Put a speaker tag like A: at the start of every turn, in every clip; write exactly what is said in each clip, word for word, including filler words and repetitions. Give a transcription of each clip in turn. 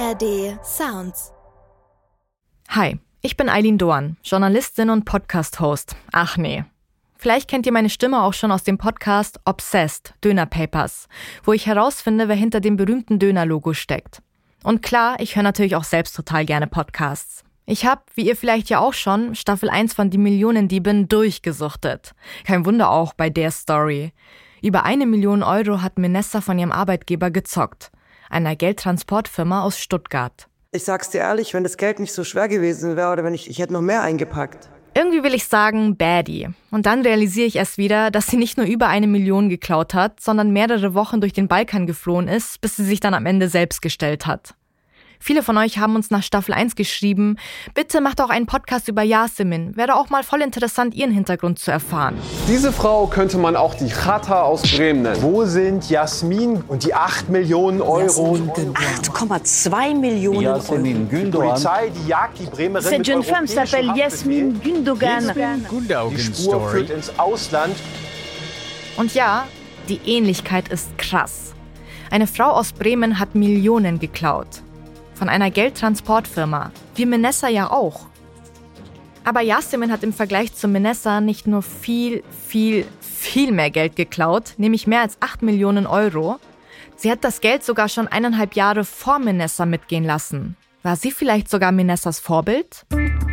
A: R D Sounds.
B: Hi, ich bin Eileen Doan, Journalistin und Podcast-Host. Ach nee. Vielleicht kennt ihr meine Stimme auch schon aus dem Podcast Obsessed, Döner Papers, wo ich herausfinde, wer hinter dem berühmten Döner-Logo steckt. Und klar, ich höre natürlich auch selbst total gerne Podcasts. Ich habe, wie ihr vielleicht ja auch schon, Staffel eins von Die Millionendiebin durchgesuchtet. Kein Wunder auch bei der Story. Über eine Million Euro hat Minessa von ihrem Arbeitgeber gezockt, einer Geldtransportfirma aus Stuttgart.
C: Ich sag's dir ehrlich, wenn das Geld nicht so schwer gewesen wäre oder wenn ich, ich hätte noch mehr eingepackt.
B: Irgendwie will ich sagen, Baddie. Und dann realisiere ich erst wieder, dass sie nicht nur über eine Million geklaut hat, sondern mehrere Wochen durch den Balkan geflohen ist, bis sie sich dann am Ende selbst gestellt hat. Viele von euch haben uns nach Staffel eins geschrieben, bitte macht auch einen Podcast über Yasemin. Wäre auch mal voll interessant, ihren Hintergrund zu erfahren.
D: Diese Frau könnte man auch die Chata aus Bremen nennen. Wo sind Jasmin und die acht Millionen Euro?
E: acht Komma zwei Millionen
F: Yasemin
E: Euro.
F: Gündogan.
D: Die Polizei, die jagt die Bremerin
G: Cette
D: mit
G: jeune femme
D: europäischem
G: s'appelle Yasmin Gündogan.
D: Die Spur führt ins Ausland.
B: Und ja, die Ähnlichkeit ist krass. Eine Frau aus Bremen hat Millionen geklaut. Von einer Geldtransportfirma, wie Minessa ja auch. Aber Yasemin hat im Vergleich zu Minessa nicht nur viel, viel, viel mehr Geld geklaut, nämlich mehr als acht Millionen Euro. Sie hat das Geld sogar schon eineinhalb Jahre vor Minessa mitgehen lassen. War sie vielleicht sogar Minessas Vorbild?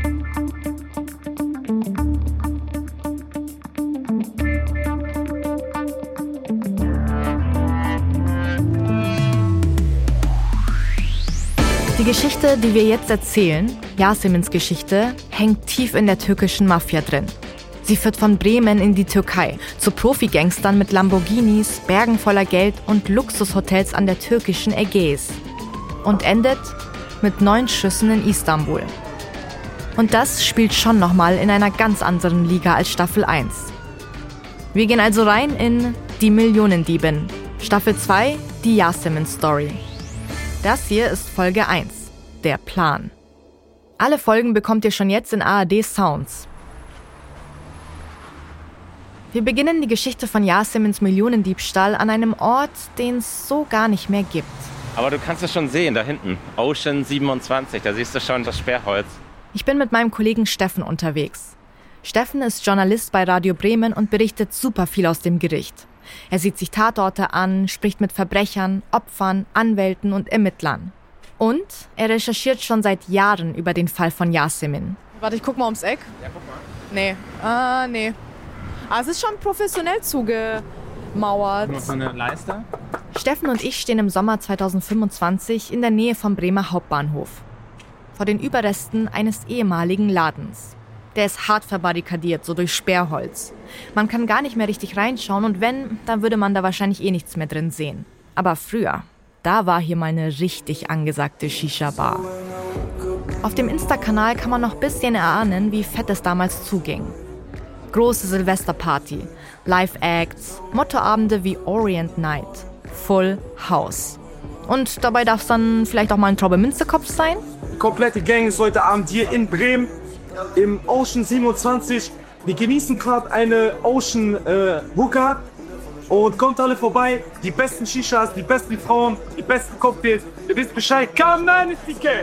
B: Die Geschichte, die wir jetzt erzählen, Yasemins Geschichte, hängt tief in der türkischen Mafia drin. Sie führt von Bremen in die Türkei, zu Profi-Gangstern mit Lamborghinis, Bergen voller Geld und Luxushotels an der türkischen Ägäis. Und endet mit neun Schüssen in Istanbul. Und das spielt schon nochmal in einer ganz anderen Liga als Staffel eins. Wir gehen also rein in Die Millionendiebin, Staffel zwei, die Yasemin-Story. Das hier ist Folge eins, der Plan. Alle Folgen bekommt ihr schon jetzt in A R D Sounds. Wir beginnen die Geschichte von Yasemins Millionendiebstahl an einem Ort, den es so gar nicht mehr gibt.
F: Aber du kannst es schon sehen, da hinten. Ocean siebenundzwanzig, da siehst du schon das Sperrholz.
B: Ich bin mit meinem Kollegen Steffen unterwegs. Steffen ist Journalist bei Radio Bremen und berichtet super viel aus dem Gericht. Er sieht sich Tatorte an, spricht mit Verbrechern, Opfern, Anwälten und Ermittlern. Und er recherchiert schon seit Jahren über den Fall von Yasemin.
H: Warte, ich guck mal ums Eck.
F: Ja, guck mal.
H: Nee, ah, nee. Ah, es ist schon professionell zugemauert.
F: Noch so eine Leiste?
B: Steffen und ich stehen im Sommer zweitausendfünfundzwanzig in der Nähe vom Bremer Hauptbahnhof. Vor den Überresten eines ehemaligen Ladens. Der ist hart verbarrikadiert, so durch Sperrholz. Man kann gar nicht mehr richtig reinschauen und wenn, dann würde man da wahrscheinlich eh nichts mehr drin sehen. Aber früher, da war hier mal eine richtig angesagte Shisha-Bar. Auf dem Insta-Kanal kann man noch ein bisschen erahnen, wie fett es damals zuging. Große Silvesterparty, Live-Acts, Mottoabende wie Orient Night, Full House. Und dabei darf es dann vielleicht auch mal ein Traube-Münze-Kopf sein?
I: Die komplette Gang ist heute Abend hier in Bremen. Im Ocean siebenundzwanzig. Wir genießen gerade eine Ocean äh, Hookah und kommt alle vorbei. Die besten Shishas, die besten Frauen, die besten Cocktails. Ihr wisst Bescheid. Komm, nein, ist die Kette.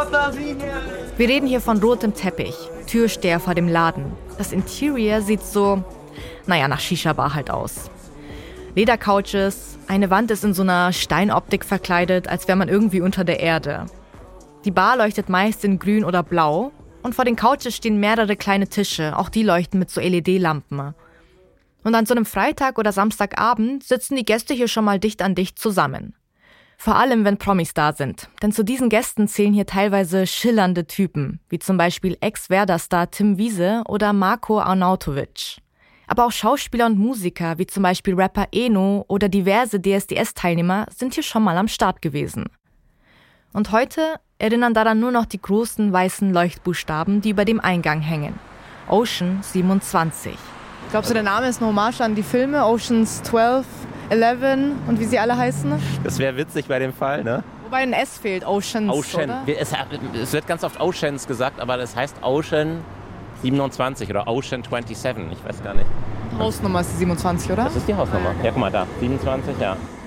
B: Wir reden hier von rotem Teppich, Türsteher vor dem Laden. Das Interior sieht so, naja, nach Shisha-Bar halt aus. Ledercouches, eine Wand ist in so einer Steinoptik verkleidet, als wäre man irgendwie unter der Erde. Die Bar leuchtet meist in grün oder blau. Und vor den Couches stehen mehrere kleine Tische, auch die leuchten mit so L E D-Lampen. Und an so einem Freitag oder Samstagabend sitzen die Gäste hier schon mal dicht an dicht zusammen. Vor allem, wenn Promis da sind. Denn zu diesen Gästen zählen hier teilweise schillernde Typen, wie zum Beispiel Ex-Werder-Star Tim Wiese oder Marko Arnautovic. Aber auch Schauspieler und Musiker, wie zum Beispiel Rapper Eno oder diverse D S D S-Teilnehmer, sind hier schon mal am Start gewesen. Und heute erinnern daran nur noch die großen weißen Leuchtbuchstaben, die über dem Eingang hängen. Ocean siebenundzwanzig.
H: Glaubst du, der Name ist eine Hommage an die Filme Oceans zwölf, elf und wie sie alle heißen?
F: Das wäre witzig bei dem Fall, ne?
H: Wobei ein S fehlt, Oceans,
F: Ocean.
H: oder?
F: Es, es wird ganz oft Oceans gesagt, aber das heißt Ocean siebenundzwanzig oder Ocean siebenundzwanzig, ich weiß gar nicht.
H: Hausnummer ist die siebenundzwanzig, oder?
F: Das ist die Hausnummer. Ja, guck mal da, siebenundzwanzig, ja.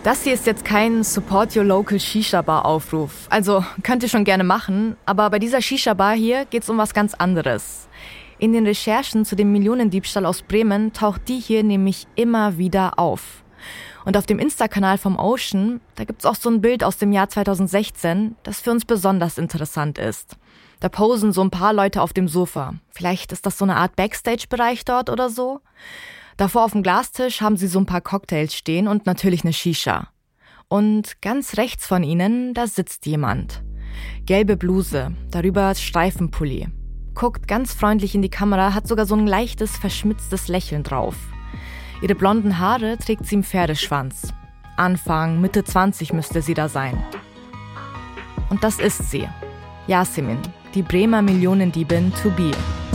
B: Das hier ist jetzt kein Support Your Local Shisha-Bar-Aufruf. Also könnt ihr schon gerne machen, aber bei dieser Shisha-Bar hier geht's um was ganz anderes. In den Recherchen zu dem Millionendiebstahl aus Bremen taucht die hier nämlich immer wieder auf. Und auf dem Insta-Kanal vom Ocean, da gibt's auch so ein Bild aus dem Jahr zweitausendsechzehn, das für uns besonders interessant ist. Da posen so ein paar Leute auf dem Sofa. Vielleicht ist das so eine Art Backstage-Bereich dort oder so. Davor auf dem Glastisch haben sie so ein paar Cocktails stehen und natürlich eine Shisha. Und ganz rechts von ihnen, da sitzt jemand. Gelbe Bluse, darüber Streifenpulli. Guckt ganz freundlich in die Kamera, hat sogar so ein leichtes, verschmitztes Lächeln drauf. Ihre blonden Haare trägt sie im Pferdeschwanz. Anfang, Mitte zwanzig müsste sie da sein. Und das ist sie. Yasemin, die Bremer Millionendiebin to be.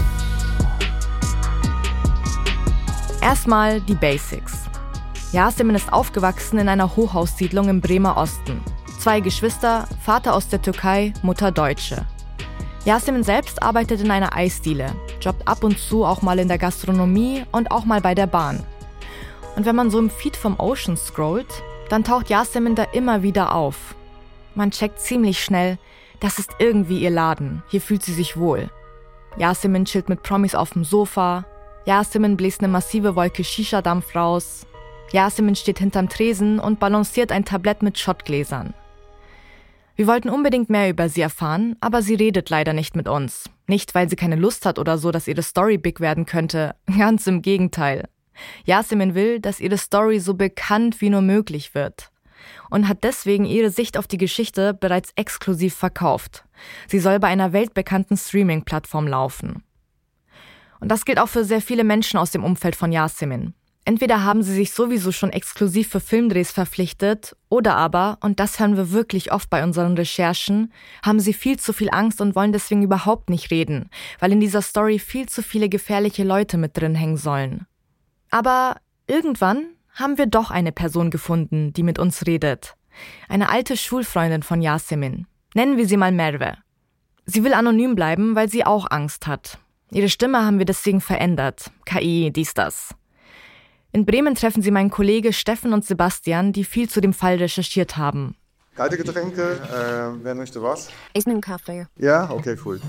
B: Erstmal die Basics. Yasemin ist aufgewachsen in einer Hochhaussiedlung im Bremer Osten. Zwei Geschwister, Vater aus der Türkei, Mutter Deutsche. Yasemin selbst arbeitet in einer Eisdiele, jobbt ab und zu auch mal in der Gastronomie und auch mal bei der Bahn. Und wenn man so im Feed vom Ocean scrollt, dann taucht Yasemin da immer wieder auf. Man checkt ziemlich schnell, das ist irgendwie ihr Laden, hier fühlt sie sich wohl. Yasemin chillt mit Promis auf dem Sofa, Yasemin bläst eine massive Wolke Shisha-Dampf raus. Yasemin steht hinterm Tresen und balanciert ein Tablett mit Shotgläsern. Wir wollten unbedingt mehr über sie erfahren, aber sie redet leider nicht mit uns. Nicht, weil sie keine Lust hat oder so, dass ihre Story big werden könnte. Ganz im Gegenteil. Yasemin will, dass ihre Story so bekannt wie nur möglich wird. Und hat deswegen ihre Sicht auf die Geschichte bereits exklusiv verkauft. Sie soll bei einer weltbekannten Streaming-Plattform laufen. Und das gilt auch für sehr viele Menschen aus dem Umfeld von Yasemin. Entweder haben sie sich sowieso schon exklusiv für Filmdrehs verpflichtet oder aber, und das hören wir wirklich oft bei unseren Recherchen, haben sie viel zu viel Angst und wollen deswegen überhaupt nicht reden, weil in dieser Story viel zu viele gefährliche Leute mit drin hängen sollen. Aber irgendwann haben wir doch eine Person gefunden, die mit uns redet. Eine alte Schulfreundin von Yasemin. Nennen wir sie mal Merve. Sie will anonym bleiben, weil sie auch Angst hat. Ihre Stimme haben wir deswegen verändert. K I, dies, das. In Bremen treffen sie meinen Kollegen Steffen und Sebastian, die viel zu dem Fall recherchiert haben.
A: Kalte Getränke, äh, wer möchte was?
E: Ich nehme Kaffee.
A: Ja, okay, cool.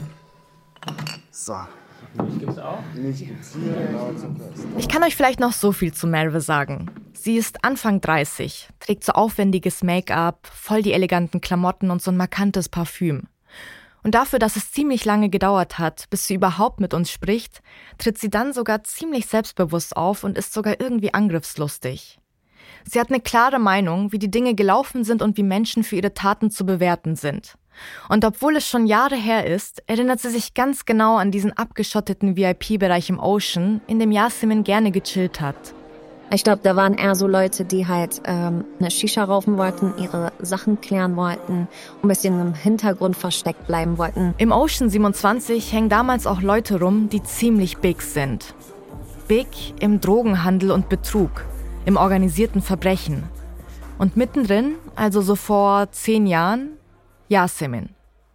A: So.
F: Milch gibt's auch?
A: Milch gibt's hier, genau zum Test.
B: Ich kann euch vielleicht noch so viel zu Merve sagen. Sie ist Anfang dreißig, trägt so aufwendiges Make-up, voll die eleganten Klamotten und so ein markantes Parfüm. Und dafür, dass es ziemlich lange gedauert hat, bis sie überhaupt mit uns spricht, tritt sie dann sogar ziemlich selbstbewusst auf und ist sogar irgendwie angriffslustig. Sie hat eine klare Meinung, wie die Dinge gelaufen sind und wie Menschen für ihre Taten zu bewerten sind. Und obwohl es schon Jahre her ist, erinnert sie sich ganz genau an diesen abgeschotteten V I P-Bereich im Ocean, in dem Yasemin gerne gechillt hat.
E: Ich glaube, da waren eher so Leute, die halt ähm, eine Shisha rauchen wollten, ihre Sachen klären wollten, ein bisschen im Hintergrund versteckt bleiben wollten.
B: Im Ocean siebenundzwanzig hängen damals auch Leute rum, die ziemlich big sind. Big im Drogenhandel und Betrug, im organisierten Verbrechen. Und mittendrin, also so vor zehn Jahren, Yasemin.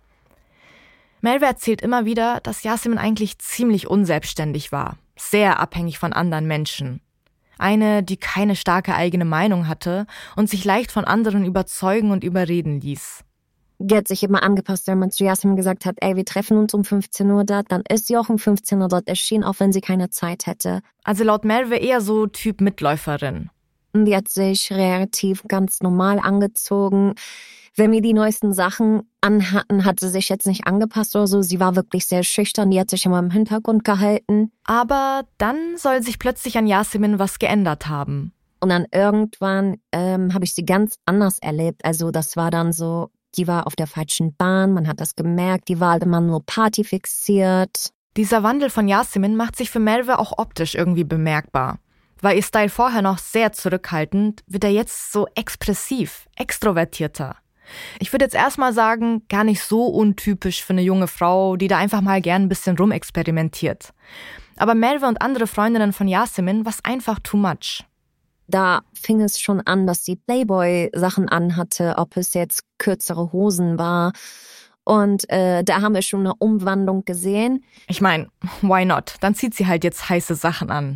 B: Merve erzählt immer wieder, dass Yasemin eigentlich ziemlich unselbstständig war, sehr abhängig von anderen Menschen. Eine, die keine starke eigene Meinung hatte und sich leicht von anderen überzeugen und überreden ließ.
E: Die hat sich immer angepasst, wenn man zu Yasemin gesagt hat, ey, wir treffen uns um fünfzehn Uhr dort, dann ist sie auch um fünfzehn Uhr dort erschienen, auch wenn sie keine Zeit hätte.
B: Also laut Merve eher so Typ Mitläuferin.
E: Und die hat sich relativ ganz normal angezogen. Wenn wir die neuesten Sachen anhatten, hat sie sich jetzt nicht angepasst oder so. Sie war wirklich sehr schüchtern, die hat sich immer im Hintergrund gehalten.
B: Aber dann soll sich plötzlich an Yasemin was geändert haben.
E: Und dann irgendwann ähm, habe ich sie ganz anders erlebt. Also das war dann so, die war auf der falschen Bahn, man hat das gemerkt, die war halt immer nur Party fixiert.
B: Dieser Wandel von Yasemin macht sich für Merve auch optisch irgendwie bemerkbar. War ihr Style vorher noch sehr zurückhaltend, wird er jetzt so expressiv, extrovertierter. Ich würde jetzt erstmal sagen, gar nicht so untypisch für eine junge Frau, die da einfach mal gern ein bisschen rumexperimentiert. Aber Merve und andere Freundinnen von Yasemin war's einfach too much.
E: Da fing es schon an, dass sie Playboy-Sachen anhatte, ob es jetzt kürzere Hosen war. Und äh, da haben wir schon eine Umwandlung gesehen.
B: Ich meine, why not? Dann zieht sie halt jetzt heiße Sachen an.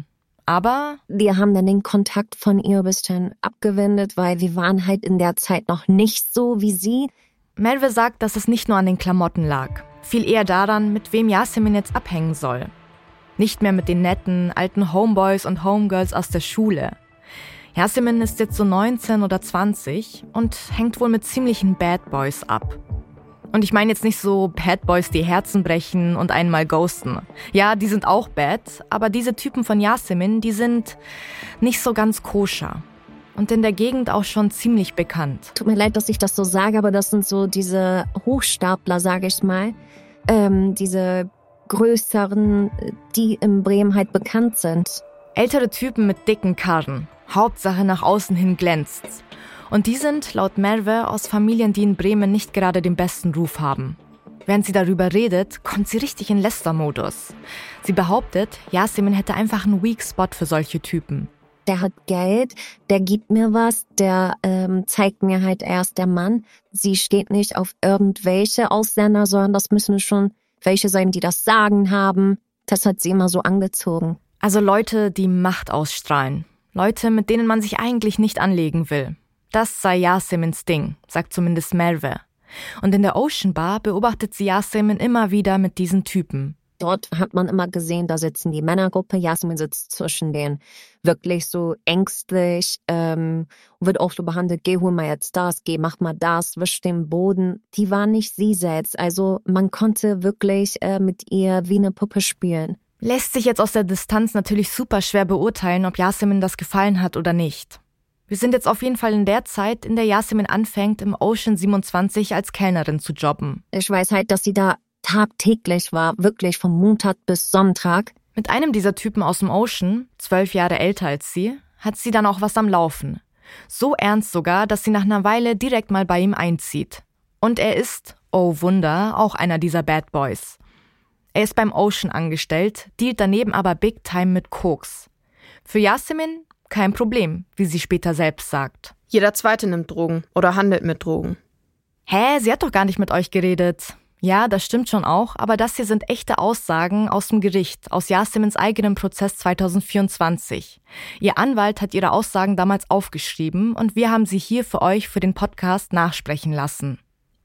B: Aber
E: wir haben dann den Kontakt von ihr ein bisschen abgewendet, weil wir waren halt in der Zeit noch nicht so wie sie.
B: Merve sagt, dass es nicht nur an den Klamotten lag. Viel eher daran, mit wem Yasemin jetzt abhängen soll. Nicht mehr mit den netten, alten Homeboys und Homegirls aus der Schule. Yasemin ist jetzt so neunzehn oder zwanzig und hängt wohl mit ziemlichen Bad Boys ab. Und ich meine jetzt nicht so Bad Boys, die Herzen brechen und einen mal ghosten. Ja, die sind auch bad, aber diese Typen von Yasemin, die sind nicht so ganz koscher. Und in der Gegend auch schon ziemlich bekannt.
E: Tut mir leid, dass ich das so sage, aber das sind so diese Hochstapler, sage ich mal. Ähm, diese größeren, die in Bremen halt bekannt sind.
B: Ältere Typen mit dicken Karren. Hauptsache nach außen hin glänzt's. Und die sind, laut Merve, aus Familien, die in Bremen nicht gerade den besten Ruf haben. Während sie darüber redet, kommt sie richtig in Lästermodus. Sie behauptet, Yasemin hätte einfach einen Weak Spot für solche Typen.
E: Der hat Geld, der gibt mir was, der ähm, zeigt mir halt erst der Mann. Sie steht nicht auf irgendwelche Ausländer, sondern das müssen schon welche sein, die das Sagen haben. Das hat sie immer so angezogen.
B: Also Leute, die Macht ausstrahlen. Leute, mit denen man sich eigentlich nicht anlegen will. Das sei Yasemins Ding, sagt zumindest Merve. Und in der Ocean Bar beobachtet sie Yasemin immer wieder mit diesen Typen.
E: Dort hat man immer gesehen, da sitzen die Männergruppe, Yasemin sitzt zwischen denen. Wirklich so ängstlich, ähm, wird auch so behandelt, geh, hol mal jetzt das, geh, mach mal das, wisch den Boden. Die war nicht sie selbst, also man konnte wirklich äh, mit ihr wie eine Puppe spielen.
B: Lässt sich jetzt aus der Distanz natürlich super schwer beurteilen, ob Yasemin das gefallen hat oder nicht. Wir sind jetzt auf jeden Fall in der Zeit, in der Yasemin anfängt, im Ocean siebenundzwanzig als Kellnerin zu jobben.
E: Ich weiß halt, dass sie da tagtäglich war, wirklich vom Montag bis Sonntag.
B: Mit einem dieser Typen aus dem Ocean, zwölf Jahre älter als sie, hat sie dann auch was am Laufen. So ernst sogar, dass sie nach einer Weile direkt mal bei ihm einzieht. Und er ist, oh Wunder, auch einer dieser Bad Boys. Er ist beim Ocean angestellt, dealt daneben aber Big Time mit Koks. Für Yasemin kein Problem, wie sie später selbst sagt.
G: Jeder Zweite nimmt Drogen oder handelt mit Drogen.
B: Hä, sie hat doch gar nicht mit euch geredet. Ja, das stimmt schon auch, aber das hier sind echte Aussagen aus dem Gericht, aus Yasemins eigenem Prozess zwanzig vierundzwanzig. Ihr Anwalt hat ihre Aussagen damals aufgeschrieben und wir haben sie hier für euch für den Podcast nachsprechen lassen.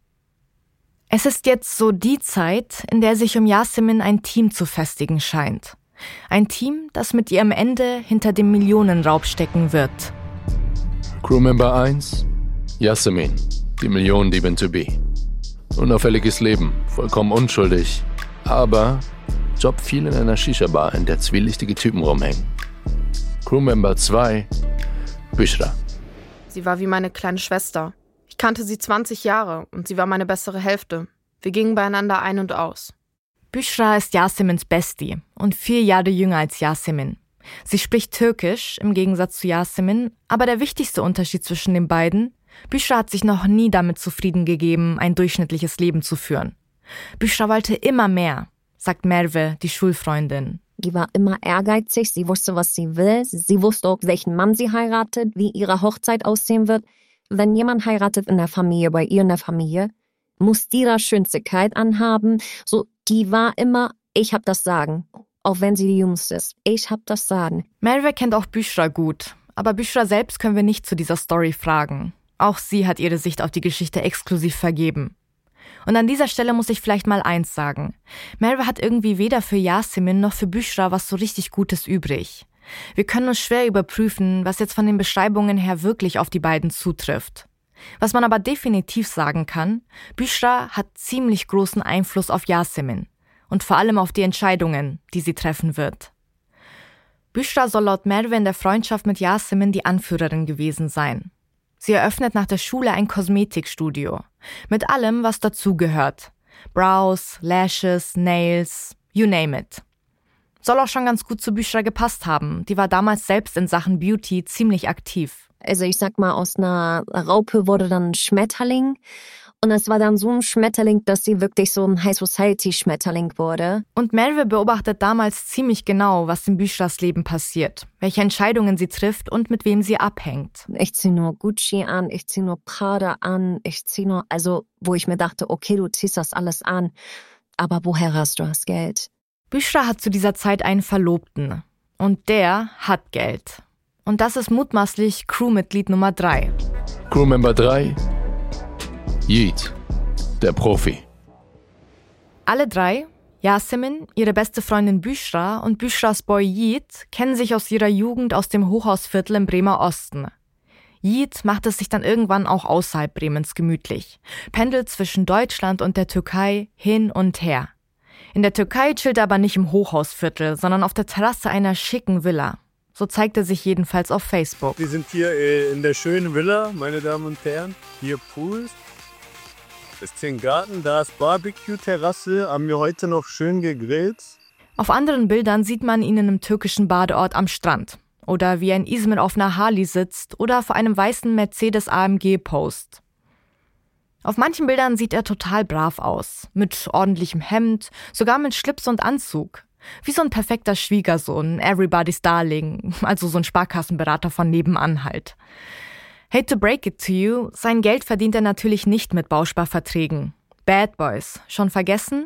B: Es ist jetzt so die Zeit, in der sich um Yasemin ein Team zu festigen scheint. Ein Team, das mit ihrem Ende hinter dem Millionenraub stecken wird.
J: Crewmember eins, Yasemin, die Millionendiebin to be. Unauffälliges Leben, vollkommen unschuldig, aber Job viel in einer Shisha-Bar, in der zwielichtige Typen rumhängen. Crewmember zwei, Büschra.
G: Sie war wie meine kleine Schwester. Ich kannte sie zwanzig Jahre und sie war meine bessere Hälfte. Wir gingen beieinander ein und aus.
B: Büschra ist Yasemins Bestie und vier Jahre jünger als Yasemin. Sie spricht Türkisch, im Gegensatz zu Yasemin, aber der wichtigste Unterschied zwischen den beiden: Büschra hat sich noch nie damit zufrieden gegeben, ein durchschnittliches Leben zu führen. Büschra wollte immer mehr, sagt Merve, die Schulfreundin.
E: Die war immer ehrgeizig, sie wusste, was sie will. Sie wusste auch, welchen Mann sie heiratet, wie ihre Hochzeit aussehen wird. Wenn jemand heiratet in der Familie, bei ihr in der Familie, muss die das schönste Kleid anhaben. So, die war immer, ich hab das Sagen. Auch wenn sie die Jüngste ist. Ich hab das Sagen.
B: Merve kennt auch Büschra gut. Aber Büschra selbst können wir nicht zu dieser Story fragen. Auch sie hat ihre Sicht auf die Geschichte exklusiv vergeben. Und an dieser Stelle muss ich vielleicht mal eins sagen. Merve hat irgendwie weder für Yasemin noch für Büschra was so richtig Gutes übrig. Wir können uns schwer überprüfen, was jetzt von den Beschreibungen her wirklich auf die beiden zutrifft. Was man aber definitiv sagen kann: Büschra hat ziemlich großen Einfluss auf Yasemin und vor allem auf die Entscheidungen, die sie treffen wird. Büschra soll laut Merve in der Freundschaft mit Yasemin die Anführerin gewesen sein. Sie eröffnet nach der Schule ein Kosmetikstudio. Mit allem, was dazugehört. Brows, Lashes, Nails, you name it. Soll auch schon ganz gut zu Büschra gepasst haben. Die war damals selbst in Sachen Beauty ziemlich aktiv.
E: Also ich sag mal, aus einer Raupe wurde dann ein Schmetterling. Und es war dann so ein Schmetterling, dass sie wirklich so ein High-Society-Schmetterling wurde.
B: Und Merve beobachtet damals ziemlich genau, was in Büschras Leben passiert, welche Entscheidungen sie trifft und mit wem sie abhängt.
E: Ich zieh nur Gucci an, ich zieh nur Prada an, ich zieh nur, also wo ich mir dachte, okay, du ziehst das alles an, aber woher hast du das Geld?
B: Büschra hat zu dieser Zeit einen Verlobten. Und der hat Geld. Und das ist mutmaßlich Crewmitglied Nummer drei.
J: Crewmember drei, Yeet, der Profi.
B: Alle drei, Yasemin, ihre beste Freundin Büchra und Büchras Boy Yeet, kennen sich aus ihrer Jugend aus dem Hochhausviertel im Bremer Osten. Yeet macht es sich dann irgendwann auch außerhalb Bremens gemütlich, pendelt zwischen Deutschland und der Türkei hin und her. In der Türkei chillt er aber nicht im Hochhausviertel, sondern auf der Terrasse einer schicken Villa. So zeigt er sich jedenfalls auf Facebook.
K: Wir sind hier in der schönen Villa, meine Damen und Herren. Hier Pool. Das ist ein Garten, da ist Barbecue-Terrasse. Haben wir heute noch schön gegrillt.
B: Auf anderen Bildern sieht man ihn in einem türkischen Badeort am Strand. Oder wie ein Izmir auf einer Harley sitzt oder vor einem weißen Mercedes A M G post. Auf manchen Bildern sieht er total brav aus. Mit ordentlichem Hemd, sogar mit Schlips und Anzug. Wie so ein perfekter Schwiegersohn, Everybody's Darling, also so ein Sparkassenberater von nebenan halt. Hate to break it to you, sein Geld verdient er natürlich nicht mit Bausparverträgen. Bad Boys, schon vergessen?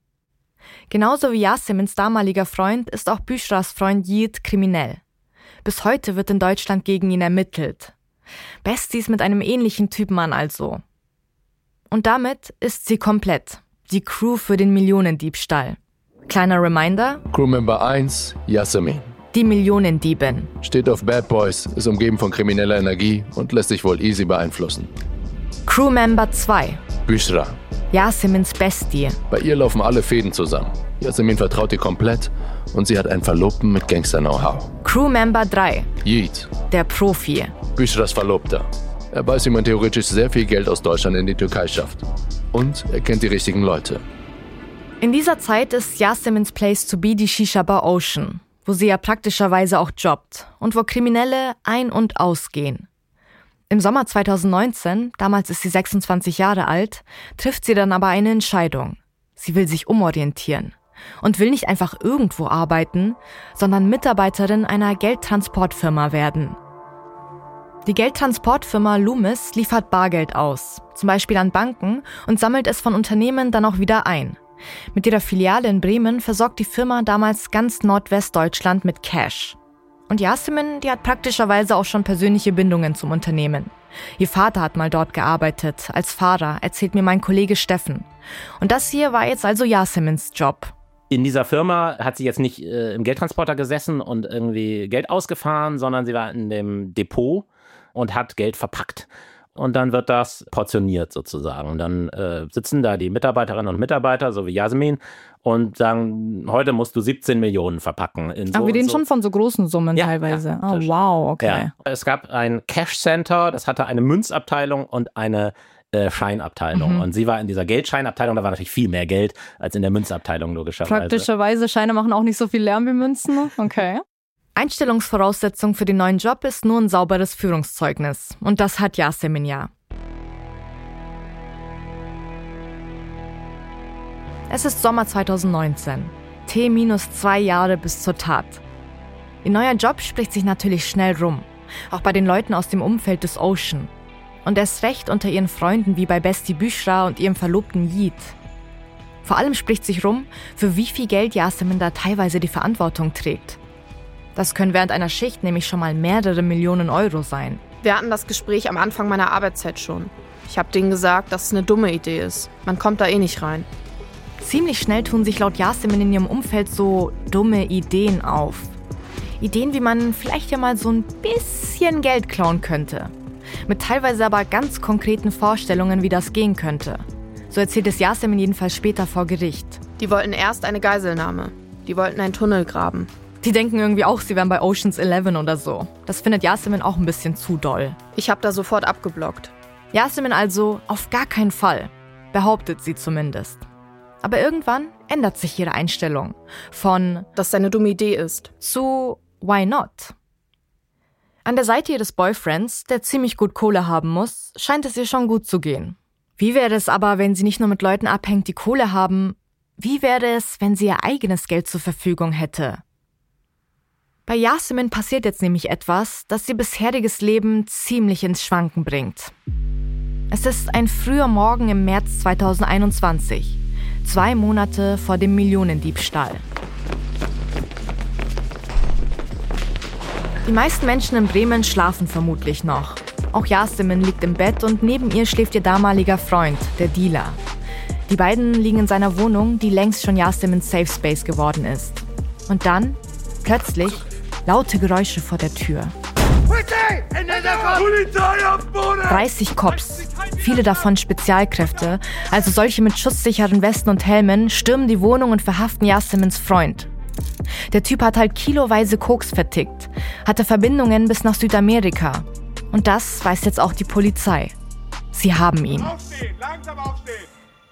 B: Genauso wie Yasemins damaliger Freund ist auch Büchras Freund Yeet kriminell. Bis heute wird in Deutschland gegen ihn ermittelt. Besties mit einem ähnlichen Typmann also. Und damit ist sie komplett. Die Crew für den Millionendiebstahl. Kleiner Reminder.
J: Crewmember eins, Yasemin.
B: Die Millionendiebin.
J: Steht auf Bad Boys, ist umgeben von krimineller Energie und lässt sich wohl easy beeinflussen.
B: Crewmember zwei.
J: Büchra.
B: Yasemins Bestie.
J: Bei ihr laufen alle Fäden zusammen. Yasemin vertraut ihr komplett und sie hat einen Verlobten mit Gangster-Know-how.
B: Crewmember drei.
J: Yeet.
B: Der Profi.
J: Büchras Verlobter. Er weiß, wie man theoretisch sehr viel Geld aus Deutschland in die Türkei schafft. Und er kennt die richtigen Leute.
B: In dieser Zeit ist Yasemins Place to be die Shisha-Bar Ocean, wo sie ja praktischerweise auch jobbt und wo Kriminelle ein- und ausgehen. Im Sommer zweitausendneunzehn, damals ist sie sechsundzwanzig Jahre alt, trifft sie dann aber eine Entscheidung. Sie will sich umorientieren und will nicht einfach irgendwo arbeiten, sondern Mitarbeiterin einer Geldtransportfirma werden. Die Geldtransportfirma Loomis liefert Bargeld aus, zum Beispiel an Banken, und sammelt es von Unternehmen dann auch wieder ein. Mit ihrer Filiale in Bremen versorgt die Firma damals ganz Nordwestdeutschland mit Cash. Und Yasemin, die hat praktischerweise auch schon persönliche Bindungen zum Unternehmen. Ihr Vater hat mal dort gearbeitet, als Fahrer, erzählt mir mein Kollege Steffen. Und das hier war jetzt also Yasemins Job.
F: In dieser Firma hat sie jetzt nicht äh, im Geldtransporter gesessen und irgendwie Geld ausgefahren, sondern sie war in dem Depot und hat Geld verpackt. Und dann wird das portioniert sozusagen. Und dann äh, sitzen da die Mitarbeiterinnen und Mitarbeiter, so wie Yasemin, und sagen, heute musst du siebzehn Millionen verpacken. In so
H: Aber wir reden
F: so.
H: schon von so großen Summen
F: ja,
H: teilweise.
F: Ja,
H: oh, wow, okay.
F: Ja. Es gab ein Cash Center, das hatte eine Münzabteilung und eine äh, Scheinabteilung.
H: Mhm.
F: Und sie war in dieser Geldscheinabteilung, da war natürlich viel mehr Geld als in der Münzabteilung logischerweise.
H: Praktischerweise, Scheine machen auch nicht so viel Lärm wie Münzen. Okay.
B: Einstellungsvoraussetzung für den neuen Job ist nur ein sauberes Führungszeugnis. Und das hat Yasemin ja. Es ist Sommer zweitausendneunzehn. T minus zwei Jahre bis zur Tat. Ihr neuer Job spricht sich natürlich schnell rum. Auch bei den Leuten aus dem Umfeld des Ocean. Und erst recht unter ihren Freunden wie bei Bestie Büchra und ihrem Verlobten Yeet. Vor allem spricht sich rum, für wie viel Geld Yasemin da teilweise die Verantwortung trägt. Das können während einer Schicht nämlich schon mal mehrere Millionen Euro sein.
G: Wir hatten das Gespräch am Anfang meiner Arbeitszeit schon. Ich habe denen gesagt, dass es eine dumme Idee ist. Man kommt da eh nicht rein.
B: Ziemlich schnell tun sich laut Yasemin in ihrem Umfeld so dumme Ideen auf. Ideen, wie man vielleicht ja mal so ein bisschen Geld klauen könnte. Mit teilweise aber ganz konkreten Vorstellungen, wie das gehen könnte. So erzählt es Yasemin jedenfalls später vor Gericht.
G: Die wollten erst eine Geiselnahme. Die wollten einen Tunnel graben.
B: Die denken irgendwie auch, sie wären bei Ocean's Eleven oder so. Das findet Yasemin auch ein bisschen zu doll.
G: Ich habe da sofort abgeblockt.
B: Yasemin also auf gar keinen Fall. Behauptet sie zumindest. Aber irgendwann ändert sich ihre Einstellung. Von
G: dass es eine dumme Idee ist
B: zu why not? An der Seite ihres Boyfriends, der ziemlich gut Kohle haben muss, scheint es ihr schon gut zu gehen. Wie wäre es aber, wenn sie nicht nur mit Leuten abhängt, die Kohle haben? Wie wäre es, wenn sie ihr eigenes Geld zur Verfügung hätte? Bei Yasemin passiert jetzt nämlich etwas, das ihr bisheriges Leben ziemlich ins Schwanken bringt. Es ist ein früher Morgen im März zweitausendeinundzwanzig, zwei Monate vor dem Millionendiebstahl. Die meisten Menschen in Bremen schlafen vermutlich noch. Auch Yasemin liegt im Bett und neben ihr schläft ihr damaliger Freund, der Dealer. Die beiden liegen in seiner Wohnung, die längst schon Yasemins Safe Space geworden ist. Und dann, plötzlich, laute Geräusche vor der Tür. dreißig Cops, viele davon Spezialkräfte, also solche mit schusssicheren Westen und Helmen, stürmen die Wohnung und verhaften Yasemins Freund. Der Typ hat halt kiloweise Koks vertickt, hatte Verbindungen bis nach Südamerika. Und das weiß jetzt auch die Polizei. Sie haben ihn.
L: Aufstehen, langsam aufstehen.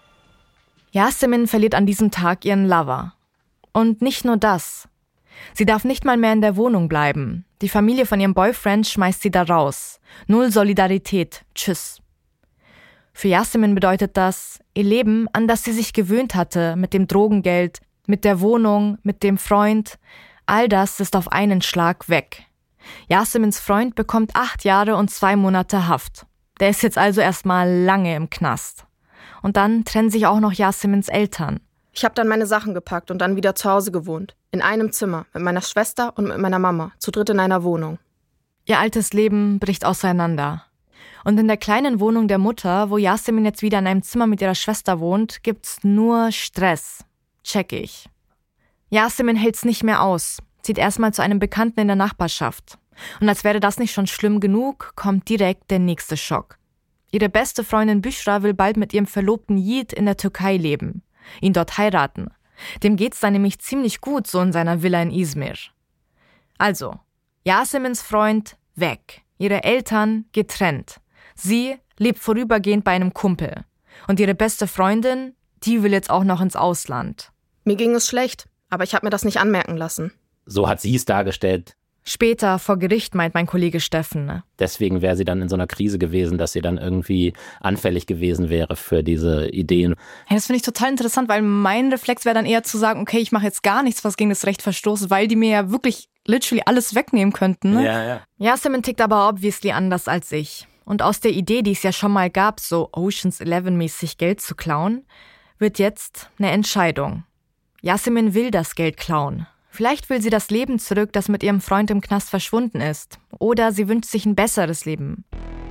B: Yasemin verliert an diesem Tag ihren Lover. Und nicht nur das. Sie darf nicht mal mehr in der Wohnung bleiben. Die Familie von ihrem Boyfriend schmeißt sie da raus. Null Solidarität. Tschüss. Für Yasemin bedeutet das, ihr Leben, an das sie sich gewöhnt hatte, mit dem Drogengeld, mit der Wohnung, mit dem Freund, all das ist auf einen Schlag weg. Yasemins Freund bekommt acht Jahre und zwei Monate Haft. Der ist jetzt also erstmal lange im Knast. Und dann trennen sich auch noch Yasemins Eltern.
G: Ich habe dann meine Sachen gepackt und dann wieder zu Hause gewohnt. In einem Zimmer, mit meiner Schwester und mit meiner Mama, zu dritt in einer Wohnung.
B: Ihr altes Leben bricht auseinander. Und in der kleinen Wohnung der Mutter, wo Yasemin jetzt wieder in einem Zimmer mit ihrer Schwester wohnt, gibt's nur Stress. Check ich. Yasemin hält's nicht mehr aus, zieht erstmal zu einem Bekannten in der Nachbarschaft. Und als wäre das nicht schon schlimm genug, kommt direkt der nächste Schock. Ihre beste Freundin Büschra will bald mit ihrem Verlobten Yiğit in der Türkei leben, ihn dort heiraten. Dem geht's dann nämlich ziemlich gut, so in seiner Villa in Izmir. Also, Yasemins Freund weg, ihre Eltern getrennt. Sie lebt vorübergehend bei einem Kumpel. Und ihre beste Freundin, die will jetzt auch noch ins Ausland.
G: Mir ging es schlecht, aber ich habe mir das nicht anmerken lassen.
F: So hat sie es dargestellt.
B: Später vor Gericht meint mein Kollege Steffen.
F: Deswegen wäre sie dann in so einer Krise gewesen, dass sie dann irgendwie anfällig gewesen wäre für diese Ideen.
H: Ja, das finde ich total interessant, weil mein Reflex wäre dann eher zu sagen, okay, ich mache jetzt gar nichts, was gegen das Recht verstoßt, weil die mir ja wirklich literally alles wegnehmen könnten. Ne?
F: Ja, ja.
B: Yasemin tickt aber obviously anders als ich. Und aus der Idee, die es ja schon mal gab, so Ocean's Eleven-mäßig Geld zu klauen, wird jetzt eine Entscheidung. Yasemin will das Geld klauen. Vielleicht will sie das Leben zurück, das mit ihrem Freund im Knast verschwunden ist. Oder sie wünscht sich ein besseres Leben.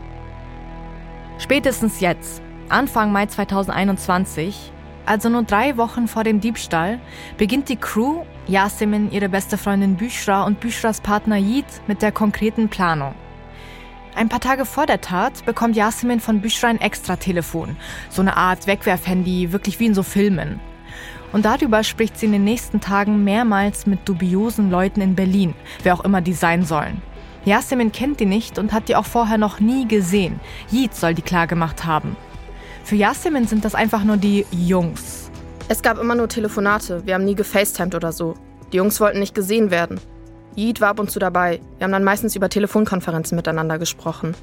B: Spätestens jetzt, Anfang Mai zweitausendeinundzwanzig, also nur drei Wochen vor dem Diebstahl, beginnt die Crew, Yasemin, ihre beste Freundin Büschra und Büschras Partner Yiğit mit der konkreten Planung. Ein paar Tage vor der Tat bekommt Yasemin von Büschra ein Extratelefon, so eine Art Wegwerfhandy, wirklich wie in so Filmen. Und darüber spricht sie in den nächsten Tagen mehrmals mit dubiosen Leuten in Berlin, wer auch immer die sein sollen. Yasemin kennt die nicht und hat die auch vorher noch nie gesehen. Yiğit soll die klar gemacht haben. Für Yasemin sind das einfach nur die Jungs.
G: Es gab immer nur Telefonate, wir haben nie gefacetimed oder so. Die Jungs wollten nicht gesehen werden. Yiğit war ab und zu dabei. Wir haben dann meistens über Telefonkonferenzen miteinander gesprochen.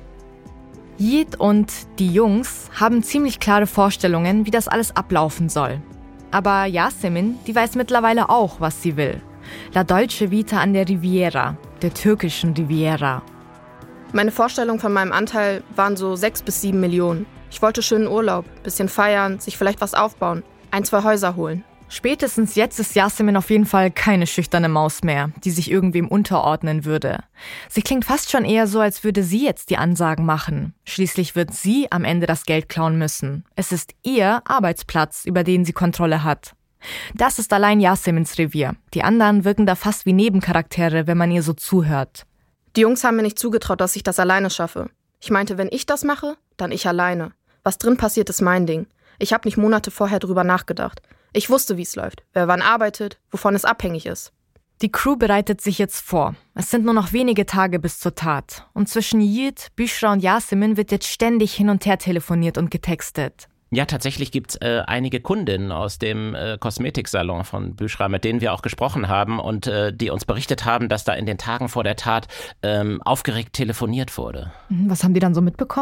B: Yiğit und die Jungs haben ziemlich klare Vorstellungen, wie das alles ablaufen soll. Aber Yasemin, die weiß mittlerweile auch, was sie will. La Dolce Vita an der Riviera, der türkischen Riviera.
G: Meine Vorstellung von meinem Anteil waren so sechs bis sieben Millionen. Ich wollte schönen Urlaub, bisschen feiern, sich vielleicht was aufbauen, ein, zwei Häuser holen.
B: Spätestens jetzt ist Yasemin auf jeden Fall keine schüchterne Maus mehr, die sich irgendwem unterordnen würde. Sie klingt fast schon eher so, als würde sie jetzt die Ansagen machen. Schließlich wird sie am Ende das Geld klauen müssen. Es ist ihr Arbeitsplatz, über den sie Kontrolle hat. Das ist allein Yasemins Revier. Die anderen wirken da fast wie Nebencharaktere, wenn man ihr so zuhört.
G: Die Jungs haben mir nicht zugetraut, dass ich das alleine schaffe. Ich meinte, wenn ich das mache, dann ich alleine. Was drin passiert, ist mein Ding. Ich habe nicht Monate vorher drüber nachgedacht. Ich wusste, wie es läuft, wer wann arbeitet, wovon es abhängig ist.
B: Die Crew bereitet sich jetzt vor. Es sind nur noch wenige Tage bis zur Tat. Und zwischen Yiğit, Büschra und Yasemin wird jetzt ständig hin und her telefoniert und getextet.
F: Ja, tatsächlich gibt's äh, einige Kundinnen aus dem äh, Kosmetiksalon von Büschra, mit denen wir auch gesprochen haben und äh, die uns berichtet haben, dass da in den Tagen vor der Tat ähm, aufgeregt telefoniert wurde.
B: Was haben die dann so mitbekommen?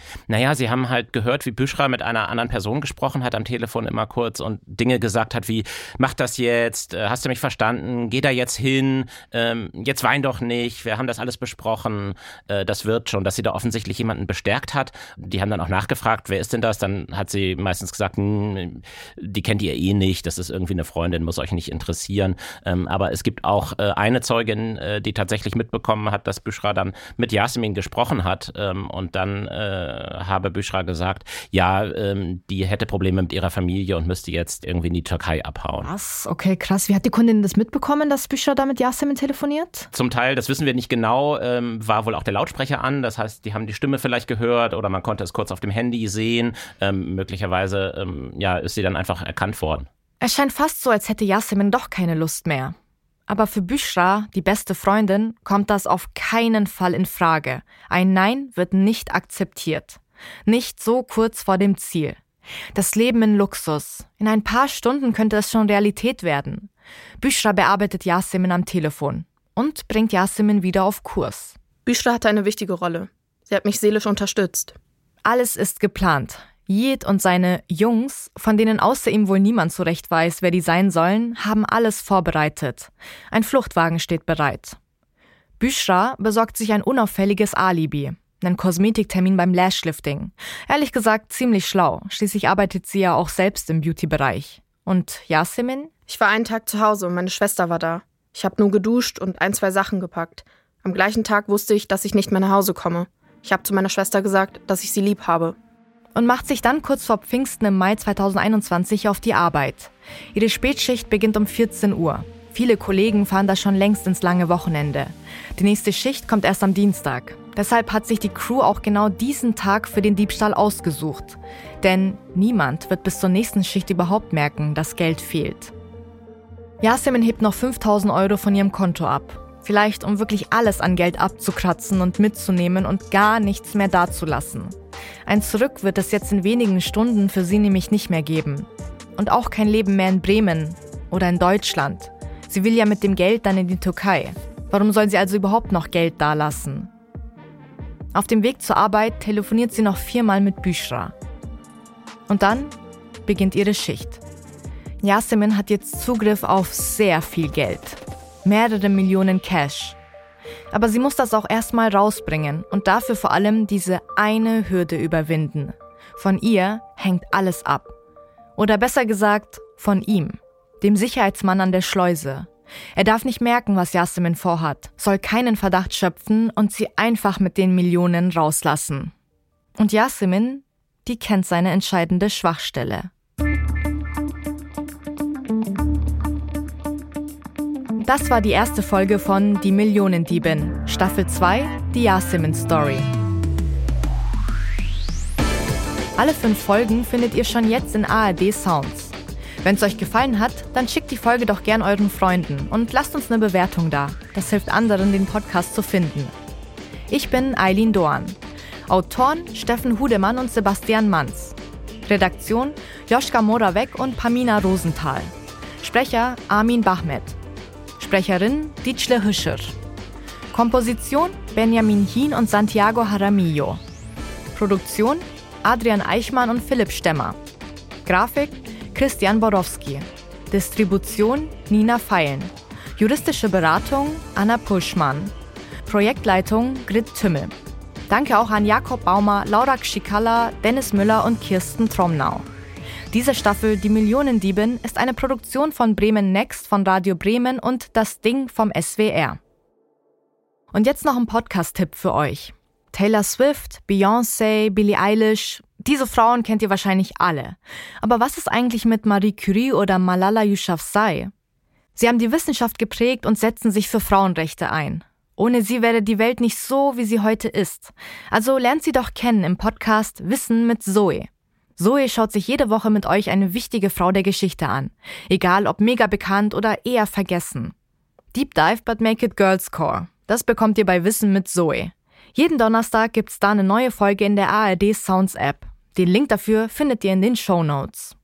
F: Naja, sie haben halt gehört, wie Büschra mit einer anderen Person gesprochen hat am Telefon immer kurz und Dinge gesagt hat wie, mach das jetzt, hast du mich verstanden, geh da jetzt hin, ähm, jetzt wein doch nicht, wir haben das alles besprochen, äh, das wird schon, dass sie da offensichtlich jemanden bestärkt hat. Die haben dann auch nachgefragt, wer ist denn das? Dann hat sie meistens gesagt, hm, die kennt ihr eh nicht, das ist irgendwie eine Freundin, muss euch nicht interessieren. Ähm, aber es gibt auch äh, eine Zeugin, äh, die tatsächlich mitbekommen hat, dass Büschra dann mit Yasemin gesprochen hat ähm, und dann äh, habe Büschra gesagt, ja, ähm, die hätte Probleme mit ihrer Familie und müsste jetzt irgendwie in die Türkei abhauen.
B: Was? Okay, krass. Wie hat die Kundin das mitbekommen, dass Büschra da mit Yasemin telefoniert?
F: Zum Teil, das wissen wir nicht genau, ähm, war wohl auch der Lautsprecher an. Das heißt, die haben die Stimme vielleicht gehört oder man konnte es kurz auf dem Handy sehen. Ähm, möglicherweise ähm, ja, ist sie dann einfach erkannt worden.
B: Es scheint fast so, als hätte Yasemin doch keine Lust mehr. Aber für Büschra, die beste Freundin, kommt das auf keinen Fall in Frage. Ein Nein wird nicht akzeptiert. Nicht so kurz vor dem Ziel. Das Leben in Luxus. In ein paar Stunden könnte es schon Realität werden. Büschra bearbeitet Yasemin am Telefon und bringt Yasemin wieder auf Kurs.
G: Büschra hatte eine wichtige Rolle. Sie hat mich seelisch unterstützt.
B: Alles ist geplant. Jed und seine Jungs, von denen außer ihm wohl niemand so recht weiß, wer die sein sollen, haben alles vorbereitet. Ein Fluchtwagen steht bereit. Büschra besorgt sich ein unauffälliges Alibi, einen Kosmetiktermin beim Lashlifting. Ehrlich gesagt ziemlich schlau, schließlich arbeitet sie ja auch selbst im Beauty-Bereich. Und Yasemin?
G: Ich war einen Tag zu Hause und meine Schwester war da. Ich habe nur geduscht und ein, zwei Sachen gepackt. Am gleichen Tag wusste ich, dass ich nicht mehr nach Hause komme. Ich habe zu meiner Schwester gesagt, dass ich sie lieb habe.
B: Und macht sich dann kurz vor Pfingsten im Mai zweitausendeinundzwanzig auf die Arbeit. Ihre Spätschicht beginnt um vierzehn Uhr. Viele Kollegen fahren da schon längst ins lange Wochenende. Die nächste Schicht kommt erst am Dienstag. Deshalb hat sich die Crew auch genau diesen Tag für den Diebstahl ausgesucht. Denn niemand wird bis zur nächsten Schicht überhaupt merken, dass Geld fehlt. Yasemin hebt noch fünftausend Euro von ihrem Konto ab. Vielleicht um wirklich alles an Geld abzukratzen und mitzunehmen und gar nichts mehr dazulassen. Ein Zurück wird es jetzt in wenigen Stunden für sie nämlich nicht mehr geben. Und auch kein Leben mehr in Bremen oder in Deutschland. Sie will ja mit dem Geld dann in die Türkei. Warum soll sie also überhaupt noch Geld dalassen? Auf dem Weg zur Arbeit telefoniert sie noch viermal mit Büschra. Und dann beginnt ihre Schicht. Yasemin hat jetzt Zugriff auf sehr viel Geld. Mehrere Millionen Cash. Aber sie muss das auch erstmal rausbringen und dafür vor allem diese eine Hürde überwinden. Von ihr hängt alles ab. Oder besser gesagt, von ihm, dem Sicherheitsmann an der Schleuse. Er darf nicht merken, was Yasemin vorhat, soll keinen Verdacht schöpfen und sie einfach mit den Millionen rauslassen. Und Yasemin, die kennt seine entscheidende Schwachstelle. Das war die erste Folge von Die Millionendiebin, Staffel zwei, die Yasemin-Story. Alle fünf Folgen findet ihr schon jetzt in A R D Sounds. Wenn es euch gefallen hat, dann schickt die Folge doch gern euren Freunden und lasst uns eine Bewertung da. Das hilft anderen, den Podcast zu finden. Ich bin Eileen Doan. Autoren Steffen Hudemann und Sebastian Manz. Redaktion Joschka Moravec und Pamina Rosenthal. Sprecher Armin Bahmet. Sprecherin Dietschle Hüscher. Komposition Benjamin Hien und Santiago Jaramillo. Produktion Adrian Eichmann und Philipp Stemmer. Grafik Christian Borowski. Distribution Nina Feilen. Juristische Beratung Anna Puschmann. Projektleitung Grit Tümmel. Danke auch an Jakob Baumer, Laura Kschikalla, Dennis Müller und Kirsten Tromnau. Diese Staffel Die Millionendiebin ist eine Produktion von Bremen Next von Radio Bremen und Das Ding vom S W R. Und jetzt noch ein Podcast-Tipp für euch. Taylor Swift, Beyoncé, Billie Eilish, diese Frauen kennt ihr wahrscheinlich alle. Aber was ist eigentlich mit Marie Curie oder Malala Yousafzai? Sie haben die Wissenschaft geprägt und setzen sich für Frauenrechte ein. Ohne sie wäre die Welt nicht so, wie sie heute ist. Also lernt sie doch kennen im Podcast Wissen mit Zoe. Zoe schaut sich jede Woche mit euch eine wichtige Frau der Geschichte an. Egal ob mega bekannt oder eher vergessen. Deep Dive but make it Girls Core. Das bekommt ihr bei Wissen mit Zoe. Jeden Donnerstag gibt's da eine neue Folge in der A R D Sounds App. Den Link dafür findet ihr in den Shownotes.